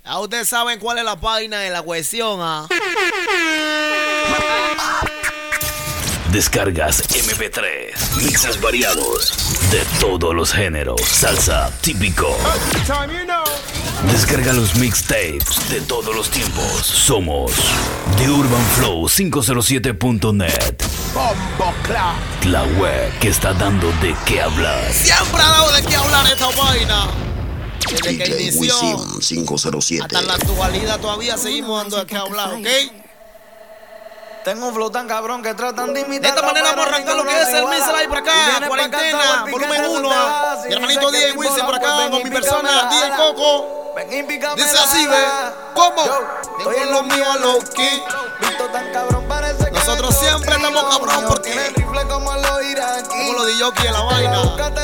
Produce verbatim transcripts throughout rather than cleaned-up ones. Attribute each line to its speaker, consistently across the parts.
Speaker 1: Ya ustedes saben cuál es la página de la cuestión, ¿ah?
Speaker 2: Descargas eme pe tres, mixes variados de todos los géneros, salsa típico. Descarga los mixtapes de todos los tiempos. Somos The Urban Flow quinientos siete punto net. La web que está dando de qué hablar.
Speaker 1: Siempre ha dado de qué hablar esta vaina. Desde que inició
Speaker 3: quinientos siete.
Speaker 1: hasta la actualidad todavía seguimos dando de qué hablar, ¿ok?
Speaker 4: Tengo un flow tan cabrón que tratan de imitar.
Speaker 1: De esta manera vamos a arrancar lo que es el Missile Live por acá, cuarentena, volumen uno. Mi hermanito D J Wisin por acá, con mi persona D J Coco. Dice así, ve, ¿cómo? Tengo en lo mío a lo que. Nosotros siempre estamos cabrón porque como lo di yo aquí en la vaina.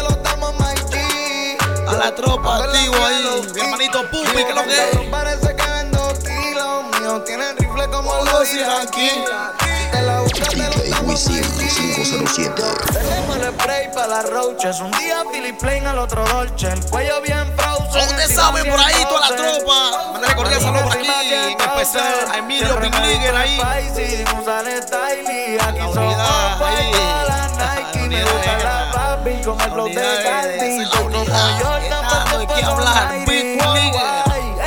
Speaker 1: A la tropa activo ahí, mi hermanito Pupi, que lo que es.
Speaker 4: Tienen rifle como los iraquí. Te la buscas, te lo damos
Speaker 3: quinientos siete.
Speaker 4: Tenemos el spray para las roaches. Un día Philip Plain, al otro Dolce. El cuello bien frozen.
Speaker 1: Ustedes saben por ahí toda la tropa. Mándale cordial saludo por aquí. En especial a Emilio Big Nigger ahí.
Speaker 4: Aquí
Speaker 1: La
Speaker 4: somos
Speaker 1: unidad ahí.
Speaker 4: para Nike. Me gusta la papi con el flow de Gandhi.
Speaker 1: Esa es la unidad. Está dando de qué hablar. Big Nigger.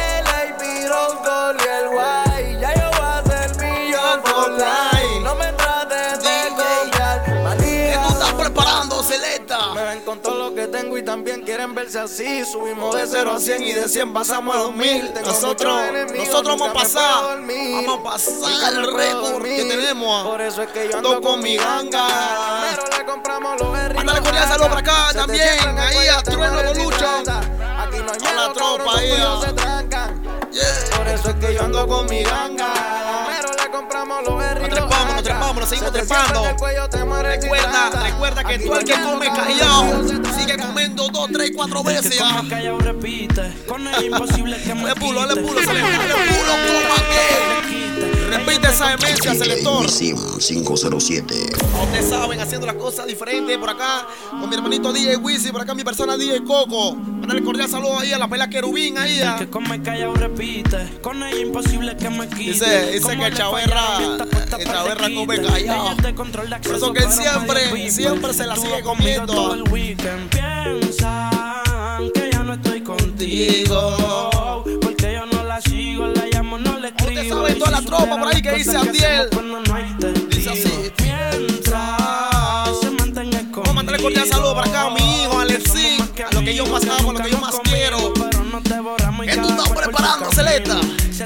Speaker 4: No me trates de copiar.
Speaker 1: ¿Qué tú estás preparando, Celeta?
Speaker 4: Me ven con todo lo que tengo y también quieren verse así. Subimos de cero a cien y de cien pasamos a dos mil.
Speaker 1: Nosotros, nosotros vamos a pasar, vamos a pasar el récord que tenemos.
Speaker 4: Por eso es que yo
Speaker 1: ando con mi ganga.
Speaker 4: Pero le compramos los berries.
Speaker 1: Mándale cordial saludo para acá también. Ahí a Trueno lo luchan.
Speaker 4: Aquí no hay
Speaker 1: A la
Speaker 4: miedo,
Speaker 1: tropa
Speaker 4: cabrón,
Speaker 1: ahí.
Speaker 4: los tuyos se trancan. Por eso es que yo ando con mi ganga. Pero le compramos los berries.
Speaker 1: Nos trepamos, nos trepamos, nos seguimos trepando. Recuerda, recuerda que tú el que come callado sigue comiendo dos, tres, cuatro veces.
Speaker 5: Come callado repite. Con él imposible que me
Speaker 1: Dale pulo, dale pulo,
Speaker 5: quite.
Speaker 1: dale pulo, coma que. Repite esa demencia, selector.
Speaker 3: quinientos siete.
Speaker 1: Ustedes saben, haciendo las cosas diferentes por acá. Con mi hermanito D J Wisin, por acá mi persona D J Coco. Mándale cordial saludo ahí a la pela querubín ahí.
Speaker 5: El que come callado repite. Con ella imposible que me quite.
Speaker 1: Dice, dice
Speaker 5: Como
Speaker 1: que
Speaker 5: le
Speaker 1: Chaverra,
Speaker 5: falla, bien, está puesta
Speaker 1: que
Speaker 5: pa'
Speaker 1: Chaverra
Speaker 5: que
Speaker 1: come
Speaker 5: quite.
Speaker 1: callado.
Speaker 5: Ella es de control de
Speaker 1: Por
Speaker 5: acceso,
Speaker 1: eso que
Speaker 5: pero
Speaker 1: siempre,
Speaker 5: medio pipe.
Speaker 1: siempre se la
Speaker 5: Estuvo
Speaker 1: sigue
Speaker 5: conmigo todo
Speaker 1: comiendo.
Speaker 5: el weekend. Piensan que ya no estoy contigo. Porque yo no la sigo, la llamo, no le escribo.
Speaker 1: Ustedes saben toda la tropa por ahí que dice Abdiel. Dice así.
Speaker 5: Mientras se mantenga conmigo.
Speaker 1: Vamos a mandarle cordial saludo para acá a mi hijo Alexis. A lo que yo más amo, a lo que yo más quiero. ¿Qué tú estás preparando, Celeta?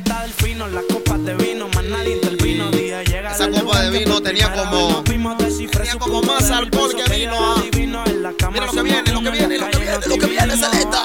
Speaker 1: Esa copa de vino tenía como Tenía como más alcohol que vino. ah. Mira lo que viene, lo que viene, lo que viene, lo que viene, Celeta.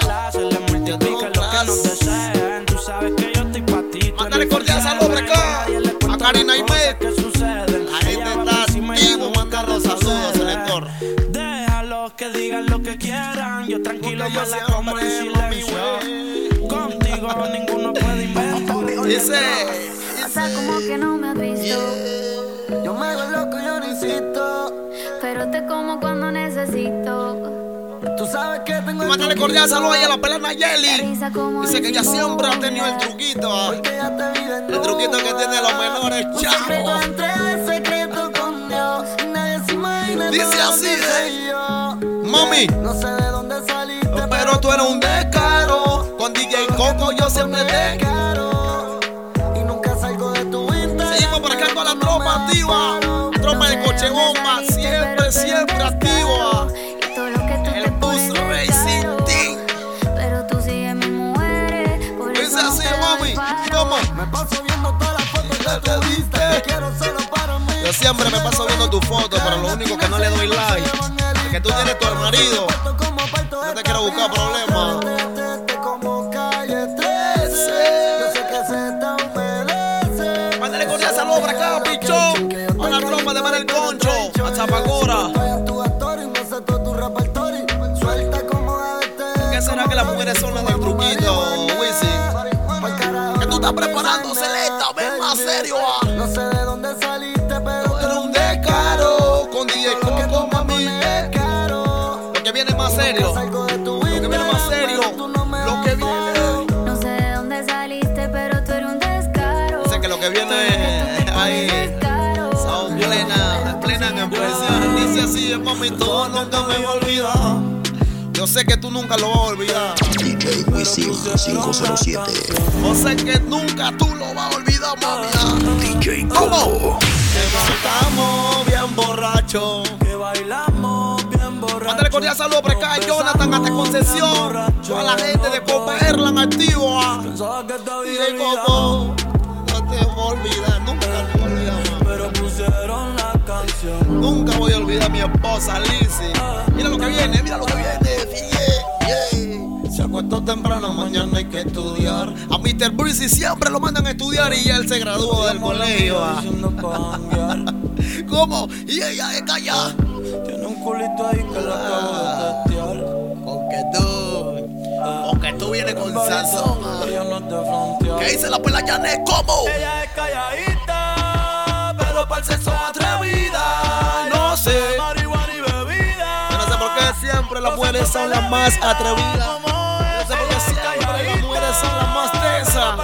Speaker 1: Mándale cordial saludo para acá a Karina Imet. La gente está activo mandando saludos, selector.
Speaker 5: Déjalos que digan lo que quieran. Yo tranquilo
Speaker 1: Porque yo
Speaker 5: me la
Speaker 1: siempre,
Speaker 5: como en
Speaker 1: mami,
Speaker 5: silencio. Contigo ninguno puede inventar.
Speaker 1: Dice,
Speaker 6: O sea, como que no me has visto.
Speaker 4: Yo me hago loco, yo no insisto.
Speaker 6: Pero te como cuando necesito.
Speaker 4: Tú sabes que tengo el
Speaker 1: mándale cordial saludo ahí a la pela
Speaker 6: La
Speaker 1: Nayeli.
Speaker 6: risa como
Speaker 1: Dice que ella
Speaker 6: dice
Speaker 1: siempre ha
Speaker 6: Bobo.
Speaker 1: tenido el truquito. ah.
Speaker 4: que ya te vi de
Speaker 1: El truquito que tienen los menores,
Speaker 4: Un secreto
Speaker 1: chavo.
Speaker 4: entre el secreto con Dios. Y nadie se imagina
Speaker 1: Dice
Speaker 4: todo lo
Speaker 1: así,
Speaker 4: que
Speaker 1: eh.
Speaker 4: soy yo.
Speaker 1: Mami,
Speaker 4: No sé de dónde saliste,
Speaker 1: pero tú eres un descaro. Con D J Coco yo siempre te.
Speaker 4: caro. Y nunca salgo de tu Instagram.
Speaker 1: Seguimos por acá con la tropa activa. Tropa de coche bomba, siempre, siempre activa.
Speaker 6: Y todo lo que tú
Speaker 1: El
Speaker 6: te
Speaker 1: Bus
Speaker 6: pones de
Speaker 1: Racing
Speaker 6: caro.
Speaker 1: Team.
Speaker 6: Pero tú sigues mis mujeres. Por
Speaker 1: Dice
Speaker 6: eso no
Speaker 1: así,
Speaker 6: te doy
Speaker 1: mami.
Speaker 6: paro.
Speaker 1: ¿Cómo?
Speaker 4: Me paso viendo todas las fotos que te diste. Te quiero solo para mí.
Speaker 1: Yo siempre me paso viendo tu foto, pero lo único que no le doy like es que tú tienes tu marido. No te quiero buscar problemas.
Speaker 4: Como calle trece. Yo sé que se te merece.
Speaker 1: Mándale cordial saludo para acá, pichón. A la tropa de Mar el Concho, a Zapagora. ¿Qué será que las mujeres son las del truquito, Wisin? ¿Qué tú estás preparando, Celeta? Ven más serio. ah.
Speaker 4: No sé de dónde saliste, pero
Speaker 1: Tú eres un descaro con D J Coco, mami.
Speaker 4: caro.
Speaker 1: Lo que viene más serio.
Speaker 4: Salgo de tu
Speaker 1: Lo que viene más serio. Lo que viene.
Speaker 6: No sé de dónde saliste,
Speaker 1: que viene ahí. Son plena, plena en expresión. Dice así, mami, tú nunca me voy a olvidar. Yo sé que tú nunca lo vas a olvidar.
Speaker 3: D J Wisin cinco cero siete.
Speaker 1: Yo sé que nunca tú lo vas a olvidar, mami.
Speaker 2: D J Coco.
Speaker 1: Que cantamos bien borrachos.
Speaker 5: Que bailamos bien borrachos.
Speaker 1: Mándale cordial saludo por acá a Jonathan hasta Concepción. Toda la gente de Coperlan activo.
Speaker 5: Pensaba que te
Speaker 1: Y
Speaker 5: había
Speaker 1: de Coco, no te voy a olvidar, nunca te voy a olvidar, mami.
Speaker 5: pero pusieron la canción.
Speaker 1: Nunca voy a olvidar a mi esposa Lizzy. Mira lo que viene, mira lo que viene. Yeah, yeah. Se acuestó temprano, mañana hay que estudiar. A mister Breezy siempre lo mandan a estudiar y él se graduó del colegio. ah. ¿Cómo? Y ella es callada.
Speaker 5: Tiene un culito ahí que la acabo de testear.
Speaker 1: Porque tú, porque tú vienes con sazón. ah.
Speaker 5: Ella no te fronteó.
Speaker 1: ¿Qué dice la pela Janet? ¿Cómo?
Speaker 5: Ella es calladita, pero para el sexo atrevida.
Speaker 1: No sé.
Speaker 5: Marihuana y bebida.
Speaker 1: Yo no sé por qué siempre las mujeres son las más atrevidas. No sé por qué siempre las mujeres son las más tensas.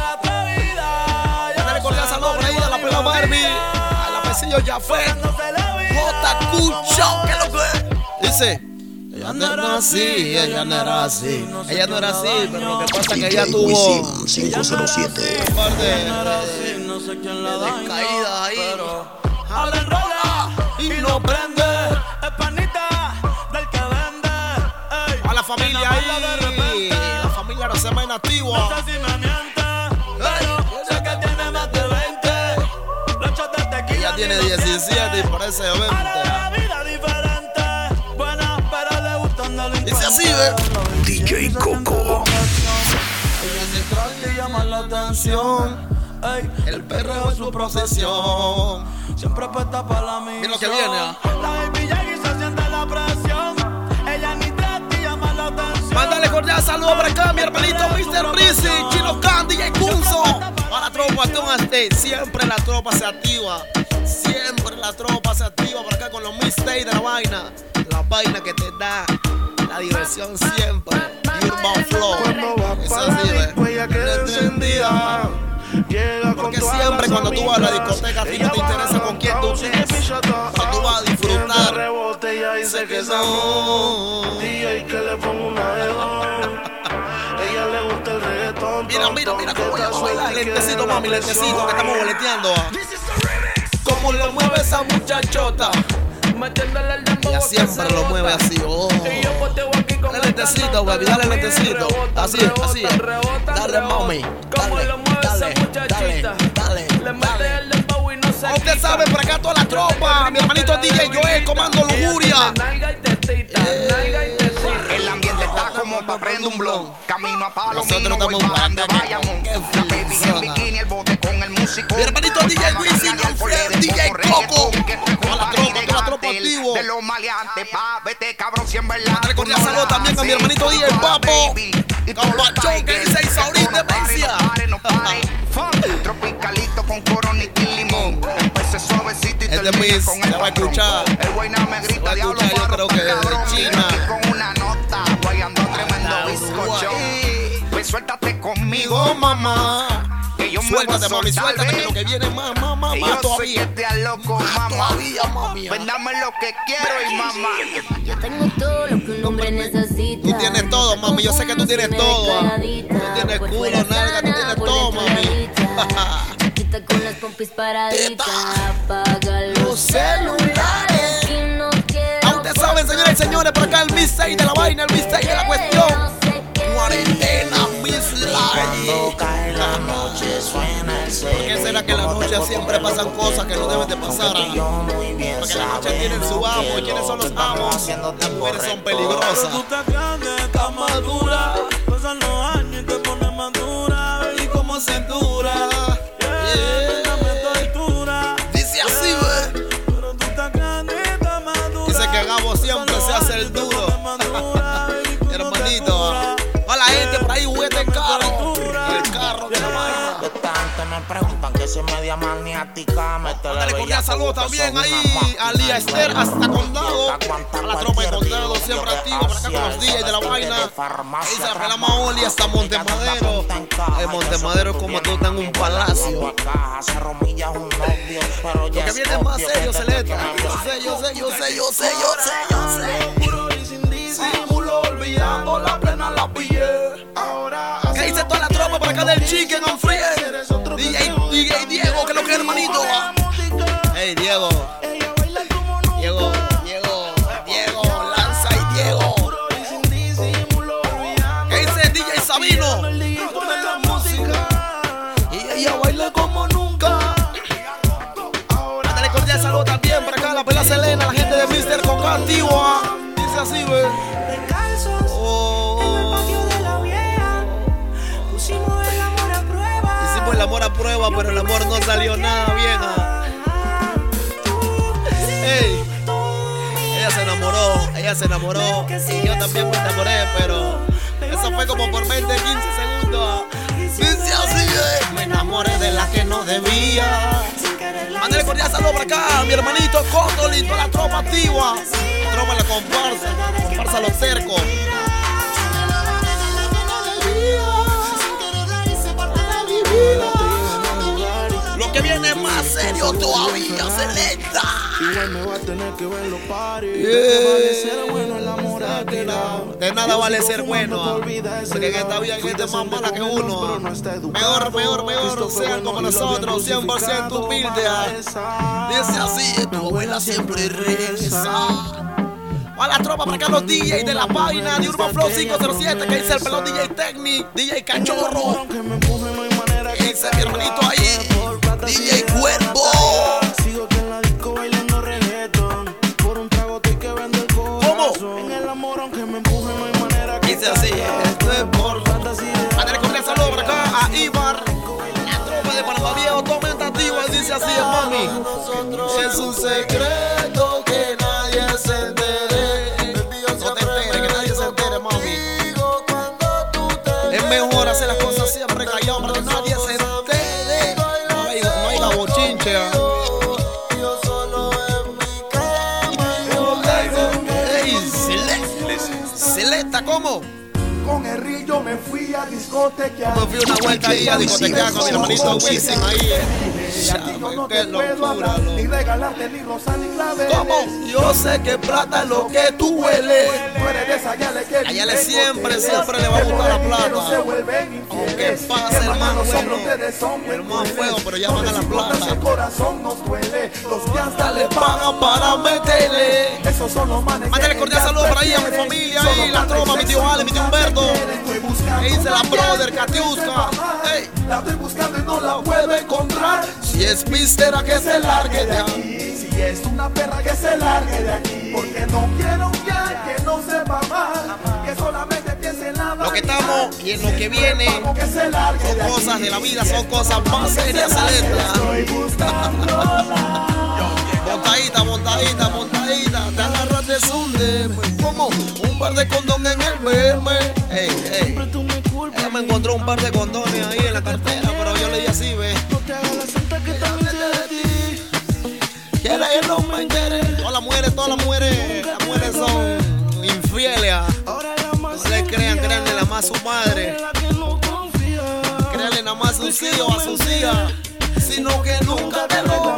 Speaker 1: Mándale cordial saludo por ahí a la pela Barbie, a la Pesillo Jafet, J Q Show, que lo que dice. Ella no era así, ella no era así. Ella no era así, pero lo que pasa es que ella
Speaker 3: D J
Speaker 1: tuvo
Speaker 3: Wisin cinco cero siete.
Speaker 1: un par de, de,
Speaker 5: No sé quién la
Speaker 1: de
Speaker 5: daña,
Speaker 1: caídas ahí.
Speaker 5: pero
Speaker 1: Habla en rola y no prende.
Speaker 5: es panita del que vende. Ey,
Speaker 1: A la familia ahí, la familia no se llama inactivo.
Speaker 5: no sé si me miente, pero sé que tiene más de veinte. Los shots de tequila
Speaker 1: Ella tiene
Speaker 5: ni lo
Speaker 1: diecisiete y parece
Speaker 5: Ahora
Speaker 1: veinte.
Speaker 5: la vida diferente. Buena, pero le gustan delincuentes.
Speaker 1: Dice así, ¿ve?
Speaker 2: D J Coco.
Speaker 5: Ella se trae y llama la atención. Ey,
Speaker 1: El perro es su procesión.
Speaker 5: siempre apuesta para la misión.
Speaker 1: Mira lo que viene, ah.
Speaker 5: La baby llega y se siente la presión. Ella ni trata y llama la atención.
Speaker 1: Mándale cordial saludo por acá, mi hermanito mister Breezy, Chino Candy y Kunzo. Para la tropa, State, siempre la tropa se activa. Siempre la tropa se activa por acá con los mixtapes de la vaina. La vaina que te da la diversión siempre. Urban Flow. Es así, ¿ves?
Speaker 4: encendida. Llega con
Speaker 1: Porque
Speaker 4: todas
Speaker 1: siempre
Speaker 4: las
Speaker 1: cuando tú vas a la
Speaker 4: amigas.
Speaker 1: discoteca, a ti
Speaker 4: Ella
Speaker 1: no te
Speaker 4: va
Speaker 1: interesa con quién tú
Speaker 4: a
Speaker 1: estés.
Speaker 4: pichata.
Speaker 1: Pero tú vas a disfrutar.
Speaker 4: Siente rebote, ella dice que
Speaker 1: no.
Speaker 4: D J que le pongo una de dos. Ella le gusta el reggaetón.
Speaker 1: Mira, mira, mira cómo ella va a bailar. Lentecito, mami, lentecito, que estamos boleteando. ah. Cómo lo mueve esa muchachota.
Speaker 5: Metiéndole el dembow
Speaker 1: Ella
Speaker 5: a que
Speaker 1: siempre
Speaker 5: se
Speaker 1: lo
Speaker 5: bota.
Speaker 1: mueve así, oh.
Speaker 5: Y yo poteo aquí con
Speaker 1: Dale lentecito, baby, dale lentecito. Así, así. Dale, mami.
Speaker 5: Cómo
Speaker 1: Dale,
Speaker 5: lo mueve esa
Speaker 1: dale,
Speaker 5: muchachita.
Speaker 1: dale,
Speaker 5: Le mete
Speaker 1: dale.
Speaker 5: el dembow y no se
Speaker 1: Usted
Speaker 5: quita.
Speaker 1: sabe, por acá toda la tropa. Mi hermanito D J Joel, Comando Lujuria.
Speaker 5: Nalga y tetita, nalga y tetita.
Speaker 7: El ambiente está como pa' prender un blon. Camino a Palomino,
Speaker 1: Nosotros
Speaker 7: voy
Speaker 1: estamos
Speaker 7: pa' donde
Speaker 1: blanca,
Speaker 7: vayamos.
Speaker 1: qué
Speaker 7: La baby en
Speaker 1: frisona.
Speaker 7: bikini, el bote con el músico.
Speaker 1: Mi hermanito D J Wisin, Alfred, D J Coco. Toda la tropa, toda la tropa activo.
Speaker 7: De los maleantes, pa' vete cabrón, si en verdad.
Speaker 1: Mándale cordial saludo también a mi hermanito D J Papo. Campachón, que dice Isaúrín de Mencia.
Speaker 7: Tropicalito con coronita y limón. Empecé suavecito y
Speaker 1: Este
Speaker 7: terminé
Speaker 1: Miss
Speaker 7: con
Speaker 1: se
Speaker 7: el
Speaker 1: va a
Speaker 7: patrón.
Speaker 1: escuchar.
Speaker 7: El güey nada me
Speaker 1: Se
Speaker 7: grita,
Speaker 1: va a
Speaker 7: diablo,
Speaker 1: escuchar, yo
Speaker 7: barro,
Speaker 1: creo que desde
Speaker 7: cabrón.
Speaker 1: China.
Speaker 7: Y con una nota, guayando tremendo
Speaker 1: Hasta
Speaker 7: bizcocho.
Speaker 1: Uruguay.
Speaker 7: Pues suéltate
Speaker 1: Digo,
Speaker 7: conmigo,
Speaker 1: mamá.
Speaker 7: que yo me
Speaker 1: Suéltate,
Speaker 7: voy a
Speaker 1: mami,
Speaker 7: soltar,
Speaker 1: suéltate, que
Speaker 7: ve.
Speaker 1: lo que viene más, más, más,
Speaker 7: Y
Speaker 1: más
Speaker 7: yo sé
Speaker 1: todavía.
Speaker 7: que te aloco,
Speaker 1: Más
Speaker 7: mamá.
Speaker 1: todavía, mami.
Speaker 7: Pues dame lo que quiero y mamá.
Speaker 6: Yo tengo todo lo que un hombre necesita.
Speaker 1: Tú tienes todo, mami, yo sé que tú tienes todo, ah. Tú tienes culo, nalga, tú tienes todo, mami.
Speaker 6: Chiquita con las pompis paraditas. Apaga los
Speaker 1: Los celulares.
Speaker 6: y no quiero.
Speaker 1: Ah, ustedes saben, señores y señores, por acá el Miss seis de la vaina, el Miss seis de la cuestión. Cuarentena, Miss Live. ¿Por qué será que en la noche siempre pasan cosas que no deben de pasar? ah? Porque en la noche tienen su amo. ¿Y quiénes son los amos? Las mujeres son peligrosas.
Speaker 5: Tú estás grande, estás madura. Pasan los años y te pones madura.
Speaker 1: Y como cintura.
Speaker 5: Yeah, dame tu altura.
Speaker 1: Dice así, ve.
Speaker 5: Pero tú estás grande, estás madura.
Speaker 1: Dice que Gabo siempre se hace el duro. Hermanito. A la gente por ahí juguete caro. El carro de la vaina.
Speaker 8: Esta gente me preguntan que si es media maniática.
Speaker 1: Dale cordial saludo también ahí a Lía Esther hasta Condado. A la tropa de Condado siempre activo por acá con los D Js de la vaina. Ahí se la Maoli hasta Montemadero. En Montemadero como tú estás en un palacio. Lo que viene es más serio, Celeta. Yo sé, yo sé, yo sé, yo sé, yo sé, yo sé. Puro y sin disimulo, olvidando la plena la pillé. ¿Qué dice toda la tropa por acá del Chicken and Free? D J, D J Diego, que es lo que es, hermanito. Hey, Diego. Diego, Diego, Diego, Lanza y Diego. ¿Qué dice D J Sabino? Y ella baila como nunca. Mándale cordial saludo también para acá, la pela Selena, la gente de mister Coca Antigua. Dice así, ve. Hicimos el amor a prueba, pero el amor no salió nada bien. Ey, ella se enamoró, ella se enamoró. Y yo también me enamoré, pero eso fue como por veinte, quince segundos. Dice así, eh. Me enamoré de la que no debía. Mándale cordial saludo por acá, mi hermanito Condolito, la tropa activa. Tropa la comparsa, comparsa los cercos. Lo que viene es más serio todavía, Celeta.
Speaker 4: Igual me va a tener que ver los paris.
Speaker 1: Yeah.
Speaker 4: De vale ser bueno el amor a tirar.
Speaker 1: De nada vale ser bueno. Porque en esta vida hay gente más mala que uno. Mejor, mejor, mejor sean como nosotros, cien por ciento humilde. Dice así, tu abuela siempre reza. A la tropa para acá los D Js de la página de Urban Flow cinco cero siete. Que dice el pelón D J Technic, D J Cachorro. Que dice mi hermanito ahí, D J Cuervo.
Speaker 4: Sigo aquí en la disco bailando reggaeton. Por un trago estoy que vendo el corazón.
Speaker 1: ¿Cómo?
Speaker 4: En el amor aunque me empuje no hay manera que
Speaker 1: dice así, esto es por
Speaker 4: fantasía.
Speaker 1: Mándale con un saludo para acá a Ibar. La tropa de Panamá Viejo, tormentativa. Dice así, mami. Es un secreto que nadie se entere. No te enteres, que nadie se entere, mami. Es mejor hacer las cosas siempre callado para que nadie se entere. No hay, no hay bochinche.
Speaker 4: Yo solo en mi cama.
Speaker 1: Ey, Celeta. Celeta, ¿cómo?
Speaker 9: Con el rillo me fui a discotequear.
Speaker 1: Me fui una vuelta ahí a discotequear con mi hermanito Wilson ahí.
Speaker 9: No
Speaker 1: Qué
Speaker 9: te puedo
Speaker 1: locura,
Speaker 9: hablar,
Speaker 1: loco.
Speaker 9: ni regalarte ni rosas ni claveles.
Speaker 1: ¿Cómo? Yo sé que plata es lo que tú hueles.
Speaker 9: Tú eres de esa yale que
Speaker 1: A Yale
Speaker 9: viven
Speaker 1: siempre,
Speaker 9: hoteles,
Speaker 1: siempre le va a
Speaker 9: que
Speaker 1: gustar la
Speaker 9: por el dinero
Speaker 1: plata.
Speaker 9: se vuelven
Speaker 1: Aunque
Speaker 9: infieles.
Speaker 1: pase el más
Speaker 9: Hermanos,
Speaker 1: bueno,
Speaker 9: ustedes son
Speaker 1: el más
Speaker 9: crueles.
Speaker 1: feo, pero ya van a la
Speaker 9: Donde si cortas
Speaker 1: plata.
Speaker 9: el corazón nos duele. Los que hasta
Speaker 1: Le pagan para meterle.
Speaker 9: Esos son los manes.
Speaker 1: Mándale
Speaker 9: que
Speaker 1: cordial
Speaker 9: ya
Speaker 1: saludo
Speaker 9: te
Speaker 1: por ahí a mi
Speaker 9: quieren.
Speaker 1: familia
Speaker 9: Solo
Speaker 1: ahí, la
Speaker 9: para
Speaker 1: tropa,
Speaker 9: el
Speaker 1: mi tío
Speaker 9: sexo
Speaker 1: Ale, mi tío Humberto.
Speaker 9: Estoy buscando
Speaker 1: Ahí dice la
Speaker 9: una
Speaker 1: brother,
Speaker 9: que
Speaker 1: Katiuska.
Speaker 9: sepa amar.
Speaker 1: Ey.
Speaker 9: La estoy buscando y no la puedo encontrar.
Speaker 1: Si es mister, a que se largue de aquí.
Speaker 9: Si es una perra que se largue de aquí. Porque no quiero un ya que no sepa mal. Que solamente piense en la
Speaker 1: Lo que estamos y en lo que viene
Speaker 9: Vamos que se largue
Speaker 1: son
Speaker 9: de aquí.
Speaker 1: cosas de la vida, son cosas más serias, Celeta.
Speaker 9: Estoy buscándola.
Speaker 1: Montadita, montadita, montadita, te agarras de sunde. Como un par de condones en el verme. Ey, ey. Ella me encontró un par de condones ahí en la cartera, pero yo le di así, ve.
Speaker 4: No te hagas la santa que también sé de ti.
Speaker 1: Quiere que no me entere. Todas las mujeres, todas las mujeres, las mujeres son infieles.
Speaker 4: Ahora la más
Speaker 1: No le crean, créanle la más a su madre.
Speaker 4: la que no confía.
Speaker 1: Créanle nada más a sus hijos, a sus hijas. Sino que nunca te lo.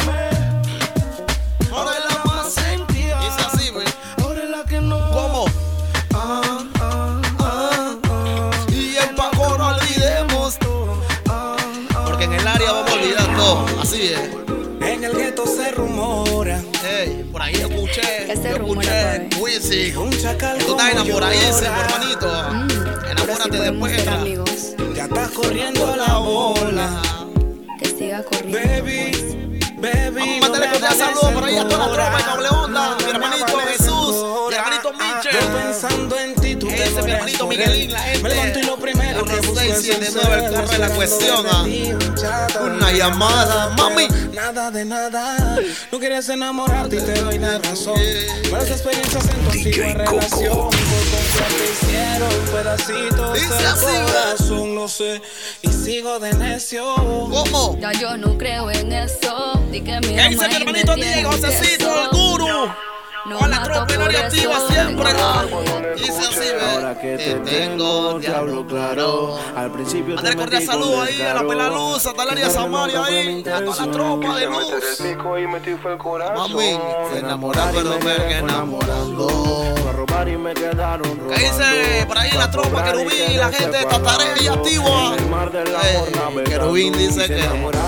Speaker 1: Ahora es la más sentida. Dice así, ve.
Speaker 4: Ahora es la que no.
Speaker 1: ¿Cómo?
Speaker 4: Ah, ah, ah, ah.
Speaker 1: Y el Paco no olvidemos.
Speaker 4: Ah, ah.
Speaker 1: Porque en el área vamos a olvidar todo. Así es.
Speaker 4: En el gueto se rumora.
Speaker 1: Hey, por ahí escuché.
Speaker 6: ¿Qué se
Speaker 1: Yo
Speaker 6: rumora,
Speaker 1: escuché Wisin.
Speaker 4: Un chacal
Speaker 1: Tú
Speaker 4: como
Speaker 1: estás enamoradísimo,
Speaker 4: llora.
Speaker 1: hermanito.
Speaker 6: Mm, pero sí
Speaker 1: Enamórate
Speaker 6: podemos
Speaker 1: después.
Speaker 6: ser
Speaker 1: Entra.
Speaker 6: amigos.
Speaker 4: Ya estás corriendo la bola.
Speaker 6: Que siga corriendo.
Speaker 4: Baby, baby.
Speaker 1: Vamos a mandarle cordial saludo por ahí a toda la tropa de Cable Onda. Mi hermanito Jesús, mi hermanito Michel.
Speaker 4: Yo pensando en ti, tú
Speaker 1: Ese
Speaker 4: te
Speaker 1: mi hermanito Miguelín, la gente.
Speaker 4: Me levanto y lo primero que busco
Speaker 1: seis
Speaker 4: es
Speaker 1: siete
Speaker 4: un
Speaker 1: nueve,
Speaker 4: cel,
Speaker 1: corre la cuestión, ah.
Speaker 4: ah.
Speaker 1: Una llamada, mami.
Speaker 4: Nada de nada. No quieres enamorarte y te doy la razón. Malas experiencias en tu
Speaker 2: D J
Speaker 4: antigua
Speaker 2: Coco.
Speaker 4: relación. Por
Speaker 5: ya te hicieron pedacitos del corazón, lo sé, y sigo de necio.
Speaker 1: ¿Cómo?
Speaker 6: Ya yo no creo en eso. Di que mi
Speaker 1: ¿Qué dice mi hermanito Diego, Josecito, el guru?
Speaker 6: No
Speaker 1: Con la
Speaker 6: mato
Speaker 1: tropa en
Speaker 6: por
Speaker 1: área activa
Speaker 6: eso.
Speaker 1: siempre. Dice así, ve.
Speaker 5: Ahora que te tengo, te hablo claro. Al principio
Speaker 1: André
Speaker 5: te
Speaker 1: cordial
Speaker 5: metí
Speaker 1: saludo
Speaker 5: con
Speaker 1: ahí a la Pelaluz, a Talaria Samaria ahí, a toda la tropa de luz. Mami, se enamora pero me que enamorando. ¿Qué dice por ahí la tropa Querubín y la gente de Tataré y activa? Eh, Querubín dice que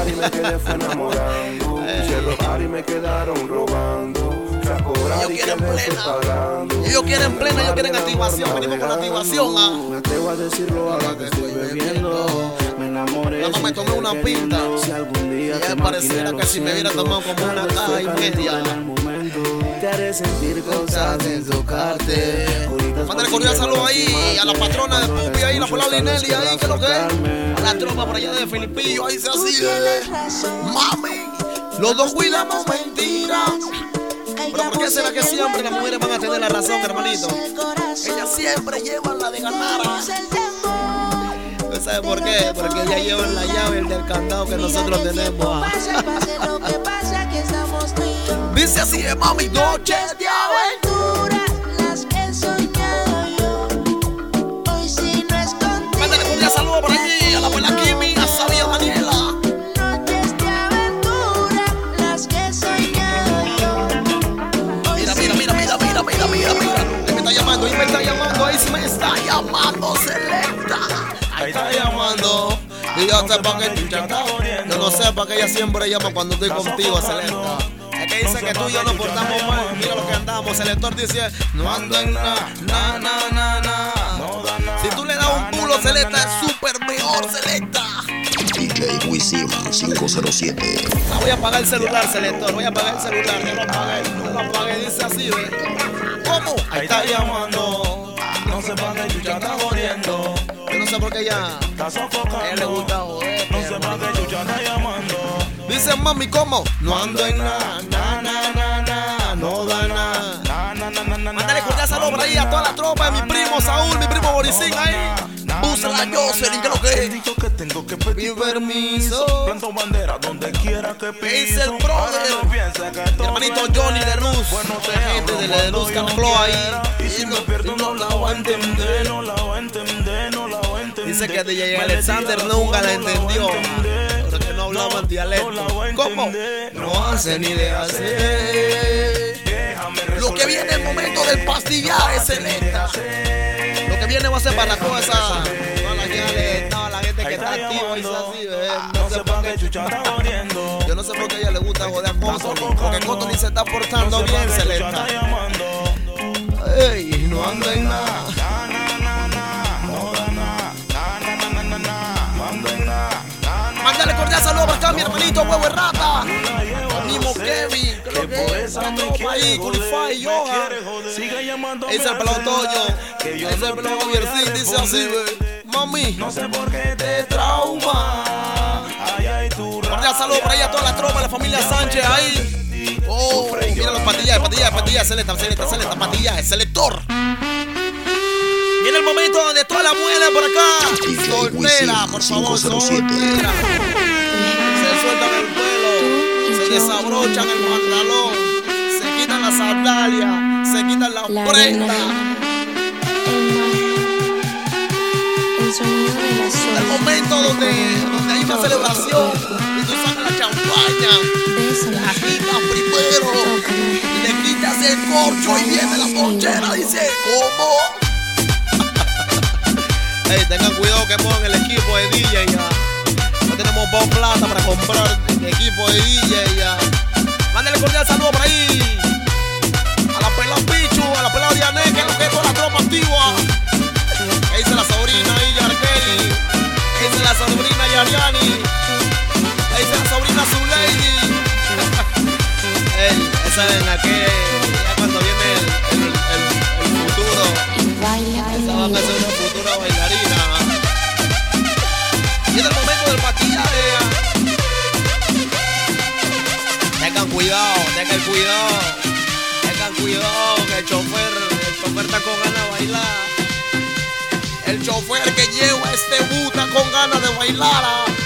Speaker 1: ellos quieren plena, ellos quieren plena, ellos quieren activación, venimos con activación. Ah.
Speaker 5: Me atrevo a decirlo ahora que estoy bebiendo. Me enamoré.
Speaker 1: Cuando me tomé una pinta,
Speaker 5: Si algún día
Speaker 1: ya
Speaker 5: te
Speaker 1: pareciera que si me hubiera tomado como una caja y media.
Speaker 5: Te haré sentir cosas sin tocarte.
Speaker 1: Mándale cordial saludo ahí a la patrona de Pupi ahí, la Paula Linelli ahí, que es lo que es. A la tropa por allá de Filipillo, ahí se así. Mami, los dos cuidamos mentiras. Pero ¿por qué será que siempre las mujeres van a tener la razón, hermanito? Ellas siempre llevan la de ganar. ¿Usted sabe por qué? Porque ellas llevan la llave del candado que nosotros tenemos. Dice así, de mami, noches de aventura, las que he soñado yo. Hoy sí no es contigo. Mándale un día saludo por allí a la abuela Kimi, a Sabia Daniela. Noches de aventura, las que he soñado yo. Mira, mira, mira, mira, mira, mira, mira, mira. Él me está llamando, él me está llamando, ahí sí me está llamando, Selecta. Ahí está llamando. Y yo sé para qué chucha está. Yo no sé para qué ella siempre llama cuando estoy contigo, Selecta. Es que dice que tú y yo nos portamos mal. Mira lo que andamos. El lector dice: no ando en nada, na, na, na, na. Si tú le das un culo, Selecta, es súper mejor, Selecta.
Speaker 3: D J Wisin cinco cero siete.
Speaker 1: Ah, voy a apagar el celular, Selector. Voy a apagar el celular. Yo lo apagué, yo lo apagué. Dice así, ¿ve? ¿Cómo? Ahí está llamando. No sé para qué chucha está jodiendo. Yo no sé por qué ella, a ella le gusta joder. No sé para qué chucha está llamando. Dice mami, ¿cómo? No ando en nada, na, na, na, na, no da nada. Mándale cordial saludo por ahí a toda la tropa de mi primo Saúl, mi primo Borisín ahí. Úsela Jocelyn, que lo que es.
Speaker 5: que tengo que pedir
Speaker 1: permiso.
Speaker 5: Planto bandera donde quiera que piso.
Speaker 1: ¿Qué dice el brother? Mi hermanito Johnny de Luz. La gente de la de Luz Carlos ahí.
Speaker 5: Y si me pierdo no la voy a entender, no la voy a entender, no la voy a entender.
Speaker 1: Dice que D J Alexander nunca la entendió. Porque no hablaba en dialecto. ¿Cómo? No hace ni de hacer. Lo que viene es el momento del pastillaje, Selecta. Lo que viene va a ser para la cosa. Toda la gente, toda la gente que está activa y así, ¿ves? No sé por qué chucha está jodiendo. Yo no sé por qué a ella le gusta joder a Cotoni. Porque Cotoni se está portando bien, Selecta. Ey, no ando en nada. Mándale cordial saludo para acá, mi hermanito Huevo Rata. El mismo Kevin, creo que es la tropa ahí, Culify y Yoga. Ese es el pelado Toño. Ese es el pelado Javiercín, dice así, ve. Mami, no sé por qué te trauma. Cordial saludo para ahí a toda la tropa, la familia Sánchez ahí. Oh, mira los patillajes, patillajes, patillajes, Selecta, Selecta, Selecta, patillajes, Selector. Viene el momento donde todas las mujeres por acá, soltera, por favor, soltera, se sueltan el pelo, se desabrochan el pantalón, se quitan las sandalias, se quitan las
Speaker 10: La
Speaker 1: prendas.
Speaker 10: El sonido de la sola.
Speaker 1: El momento donde, donde hay una celebración y tú sacas la champaña, la agitas primero y le quitas el corcho y viene la ponchera, dice, ¿cómo? Ey, tengan cuidado que pongan el equipo de D J ya. No tenemos poca plata para comprar el equipo de D J ya. Mándale cordial saludo por ahí a la pelada Pichu, a la pelada Diané, que es lo que es toda la tropa activa. Ahí dice la sobrina ahí, Yarkeli. Ahí dice la sobrina Yariani. Ahí dice la sobrina Zulady. Ey, esa es la que ya cuando viene el, el, el, el futuro. Esa va a ser una futura bailarina. Y es el momento del patillaje. Tengan cuidado, tengan cuidado. Tengan cuidado que el chofer, el chofer está con ganas de bailar. El chofer que lleva este buta con ganas de bailar.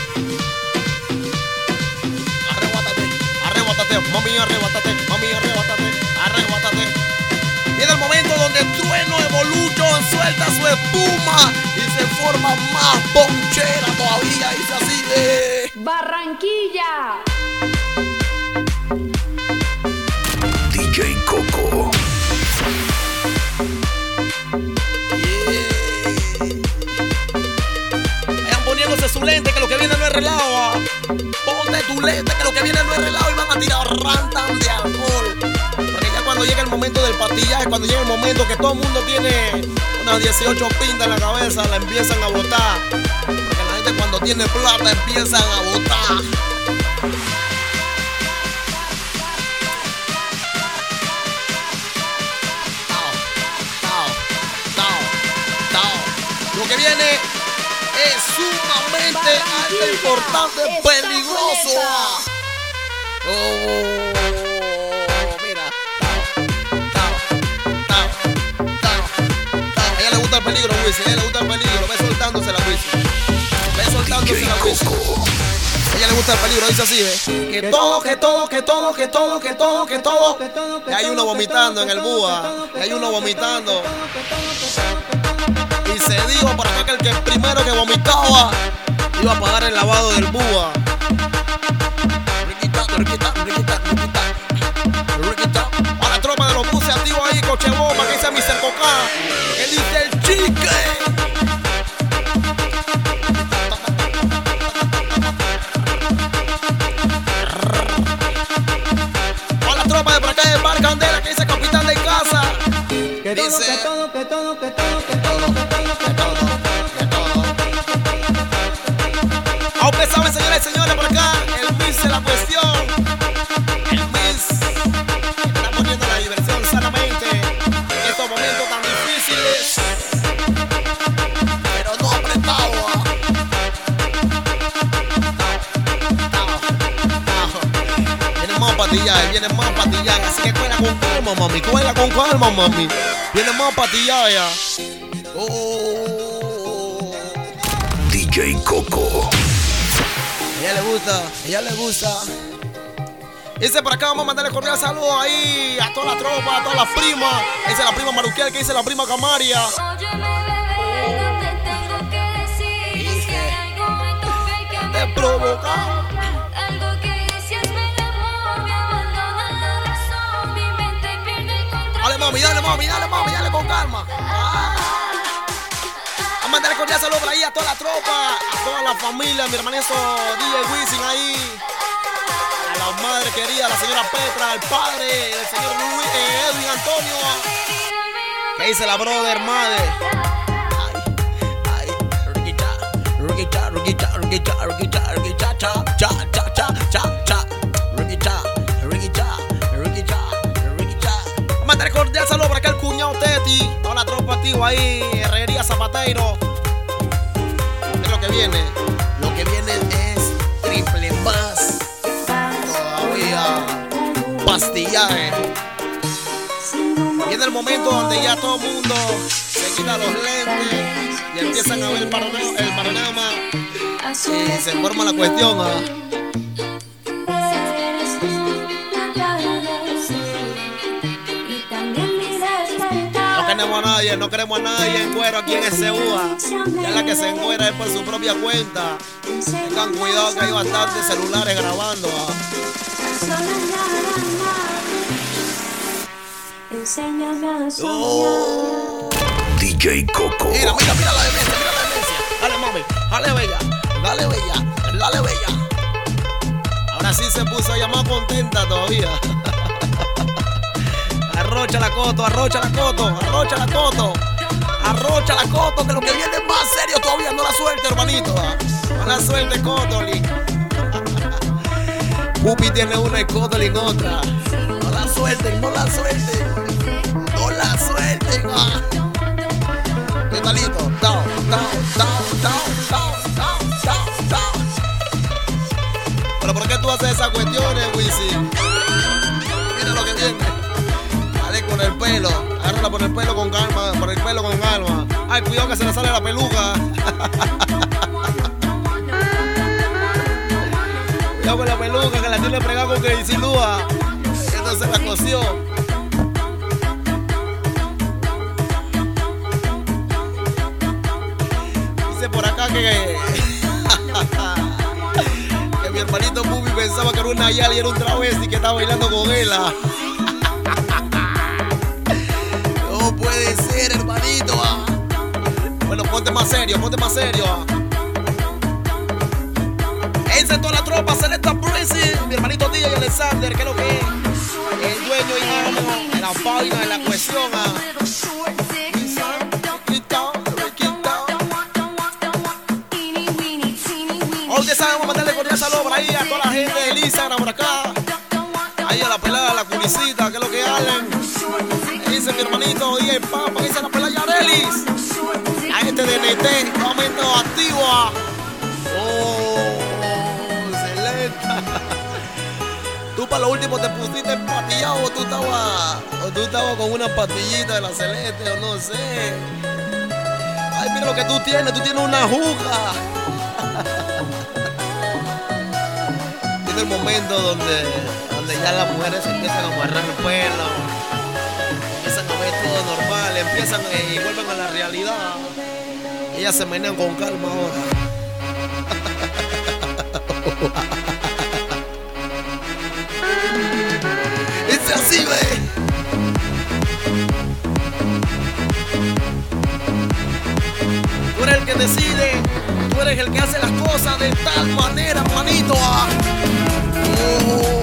Speaker 1: Arrebátate, arrebátate, mami, arrebátate, mami, arrebátate, arrebátate. Viene el momento donde Trueno Evolution suelta su espuma y se forma más ponchera todavía. Y se así de
Speaker 11: Barranquilla.
Speaker 2: D J Coco.
Speaker 1: Vayan poniéndose su lente, que lo que viene no es relajo. ¿Ah? Ponte tu lente, que lo que viene no es relajo. Y van a tirar rantan de alcohol. Porque ya cuando llega el momento del patillaje, cuando llega el momento que todo el mundo tiene unas dieciocho pintas en la cabeza, la empiezan a botar. Porque la gente cuando tiene plata empiezan a botar. Lo que viene es sumamente alto, importante, peligroso. Oh, mira. A ella le gusta el peligro, Wisin. A ella le gusta el peligro. Ve soltándose la Wisin. Ve soltándose la Wisin. A ella le gusta el peligro, dice así, ¿eh? Que todo, que todo, que todo, que todo, que todo, que todo. Y hay uno vomitando en el búa. Y hay uno vomitando. Y se dijo por acá que el que primero que vomitaba iba a pagar el lavado del búa. Riquita, riquita, riquita, riquita, riquita. A la tropa de los buses activos ahí, coche bomba, que dice mister Coca, que dice el chique. A la tropa de por acá de Bar Candela, que dice capitán de casa. Que dice que todo, que todo, que todo, que todo, que todo, que todo, que todo. Aún saben, señoras y señores, por acá, el Miss de la cuestión. El Miss que está poniendo la diversión sanamente en estos momentos tan difíciles, pero no apretado. Vienen más patillajes, vienen más patillajes, así que cuela con calma, mami, cuela con calma, mami. Viene más patillajes ya. Oh.
Speaker 2: D J Coco.
Speaker 1: A ella le gusta, a ella le gusta. Dice por acá, vamos a mandarle cordial saludos ahí a toda la tropa, a todas las primas. Dice la prima Maruquiel, que dice la prima Camaria. Te provoca. Dale mami, dale mami, dale mami, dale con calma. Ah. Vamos a mandarle cordial saludos por ahí a toda la tropa, a toda la familia, a mi hermanito D J Wisin ahí, a la madre querida, a la señora Petra, al padre, el señor Luis, eh, Edwin Antonio. ¿Qué dice la brother madre? Ay, ay, ruquita, ruquita, ruquita, ruquita, ruquita, ruquita, cha, cha, cha, cha, cha, cha, ruquita, ruquita, ruquita. Mandaré cordial saludo por acá al cuñado Teti, toda la tropa activa ahí, Herrería Zapatero. ¿Qué es lo que viene? Lo que viene es triple más. Todavía pastillaje. Viene el momento donde ya todo el mundo se quita los lentes y empiezan a ver el panorama, el panorama y se forma la cuestión. ¿Ah? No queremos a nadie, no queremos a nadie en cuero aquí en S U A. Ya la que se encuera es por su propia cuenta. Tengan cuidado que hay bastantes celulares grabando. ¿Ah?
Speaker 2: Oh. D J Coco.
Speaker 1: Mira, mira, mira la demencia, mira la demencia. Dale mami, dale bella, dale bella, dale bella. Ahora sí se puso ya más contenta todavía. Arrocha la coto, arrocha la coto, arrocha la coto, arrocha la coto, que lo que viene es más serio todavía. No la suelte, hermanito. No la suelte, Cotolin. Pupi tiene una y Cotolin otra. No la suelten, no la suelten. No la suelten. Ah. ¿Qué talito? Down, down, down, down, down, down, down, down. Pero ¿por qué tú haces esas cuestiones, Wisin? Mira lo que viene. Dale con el pelo. Pásala por el pelo con calma, por el pelo con calma. Ay, cuidado que se le sale la peluca. Cuidado con la peluca que la tiene pegada con que disilúa. Entonces la cosió. Dice por acá que que mi hermanito Bubi pensaba que era una yal y era un travesti que estaba bailando con él. No puede ser, hermanito. Ah. Bueno, ponte más serio, ponte más serio. Ah. Esa es toda la tropa, Selecta Prezi, mi hermanito D J Alexander, que es lo que es el dueño y amo de la página de la cuestión. Ah. Hoy ya saben, vamos a mandarle cordial saludo por ahí a toda la gente del Instagram por acá. Ahí a la pelada, a la culicita, que es lo que hablan. Dice mi hermanito D J Papa, dice la pelada Yarelis. La gente de N T, momento activo. Oh, Selecta. Tú para lo último te pusiste empatillado o tú estabas o tú estabas con una pastillita de la Celeste o no sé. Ay, mira lo que tú tienes, tú tienes una juca. Tiene el momento donde, donde ya las mujeres empiezan a amarrar el pelo, empiezan a ver todo normal, empiezan y vuelven a la realidad. Ellas se menean con calma ahora. Es así, ve. Tú eres el que decide, tú eres el que hace las cosas de tal manera, manito. Ah. Oh.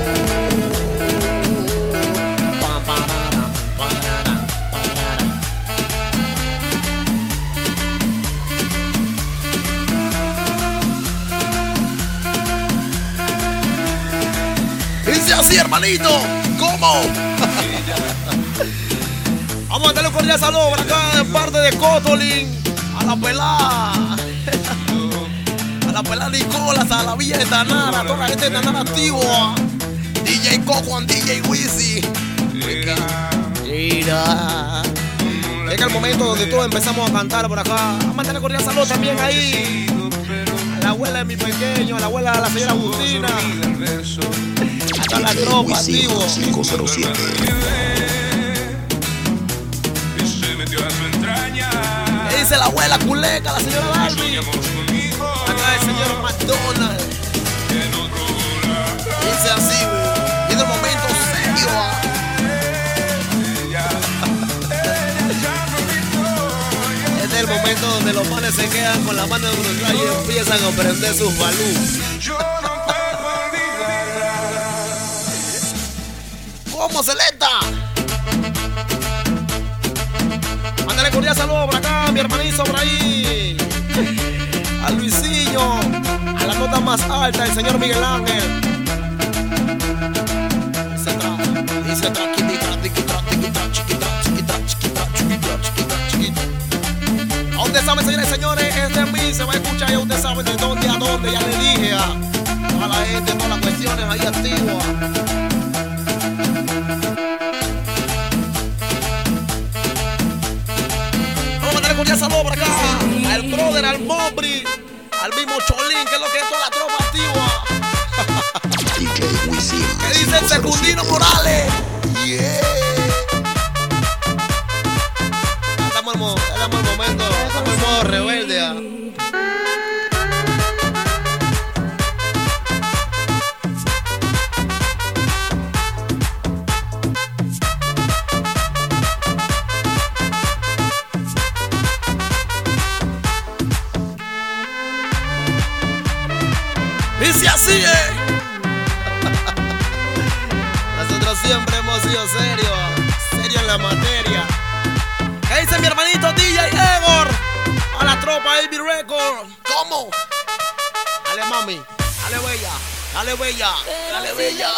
Speaker 1: Dice así, hermanito. ¿Cómo? Vamos a darle un cordial saludo por acá de parte de Cotolin. A la pelada. A la pelada Nicolas, a la villa de Tanara, a toda la gente de Tanara activo. D J Coco and D J Wizzy. Mira. Llega el momento donde todos empezamos a cantar por acá. Vamos a mandarle cordial saludo también ahí a la abuela de mi pequeño, a la abuela de la señora Agustina. Hasta la tropa activo.
Speaker 3: cinco cero siete.
Speaker 1: Dice la abuela Culeca, la señora Darby. Acá el señor McDonald. Dice así, güey. Viene el momento serio. Este es el momento donde los manes se quedan con la mano en unos lados y empiezan a prender sus balús. ¿Cómo, Selecta? Mándale cordial saludo por acá, mi hermanito por ahí. A Luisillo, a la nota más alta, el señor Miguel Ángel. Dice atrás, dice atrás, chiquitra, chiquitra, chiquitra, chiquitra, chiquitra, chiquitra, chiquitra, chiquitra, chiquitra. A ustedes saben, señores y señores, este mí se va a escuchar y a ustedes saben de dónde a dónde, ya le dije a toda la gente, todas las cuestiones ahí activas. Cordial saludo por acá al brother, al Mobri, al mismo Cholín, que es lo que es toda la tropa activa.
Speaker 3: D J Wizzy.
Speaker 1: ¿Qué dice el Secundino Morales? Yeah. Estamos en el momento, estamos en modo rebelde. ¿Ah? Dice así, eh. Nosotros siempre hemos sido serios, serios en la materia. ¿Qué dice mi hermanito D J Egor? A la tropa A B Record. ¿Cómo? Dale, mami, dale bella, dale bella, dale bella.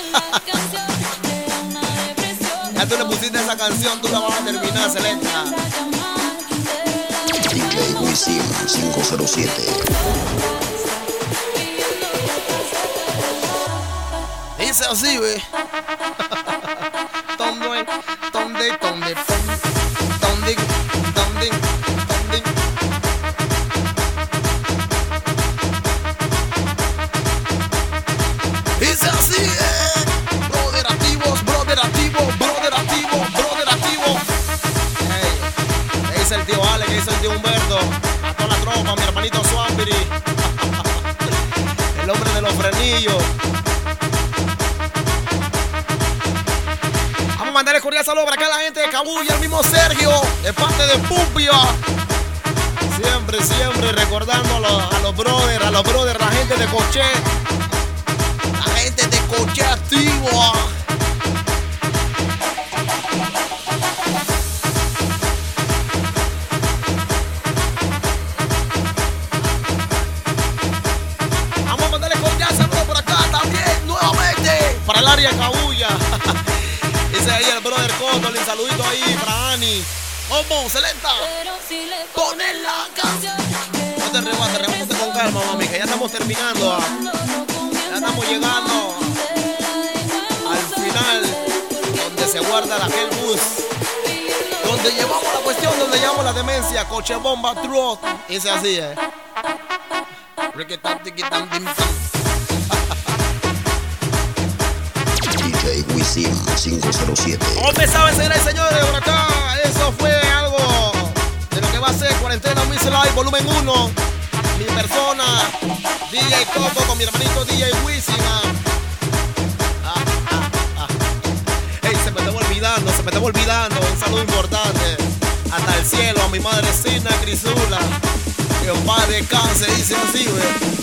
Speaker 1: Ya tú le pusiste esa canción, tú la vas a terminar, Selecta.
Speaker 3: D J Wizzy cinco cero siete.
Speaker 1: Dice así, ve. Donde, donde, donde, los frenillos. Vamos a mandarle cordial saludo para acá a la gente de Cabuya, el mismo Sergio, de parte de Pupia. Siempre, siempre recordando a los, a los brothers, a los brothers, la gente de Coche. La gente de Coche activo. Vamos a mandarle cordial saludo por acá también, nuevamente, para el área de Cabuya. Dice ahí el brother Cotolin, saludito ahí para Ani. ¿Cómo? ¿Selenta? Ponen la canción. No te rebates, rebásate con calma, mami, que ya estamos terminando. ¿Ah? Ya estamos llegando al final, donde se guarda la aquel bus. Donde llevamos la cuestión, donde llevamos la demencia. Coche bomba, truck. Dice así, eh.
Speaker 3: D J Wisin cinco cero siete.
Speaker 1: Hombre, saben, señoras y señores, por acá, eso fue algo de lo que va a ser Cuarentena Music Live Volumen uno. Mi persona, D J Coco, con mi hermanito D J Wisin. Ah, ah, ah, ah. Ey, se me estaba olvidando, se me estaba olvidando. Un saludo importante hasta el cielo a mi madre Sina Crisula. Que un padre descanse, dice así, güey.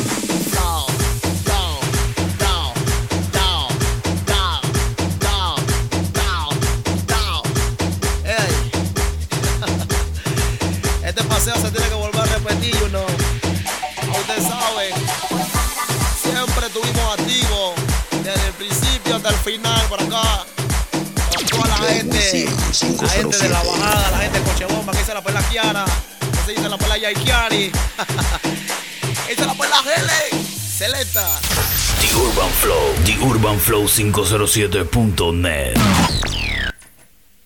Speaker 1: Se tiene que volver a repetir, ¿no? Ustedes saben, siempre estuvimos activos desde el principio hasta el final por acá. Con toda la gente, la gente de la bajada, la gente de Cochebomba, que dice la pela Kiara, que se dice la pela Yaikiari, que dice la pela Gele, Seleta.
Speaker 2: The Urban Flow, The Urban Flow cinco cero siete punto net.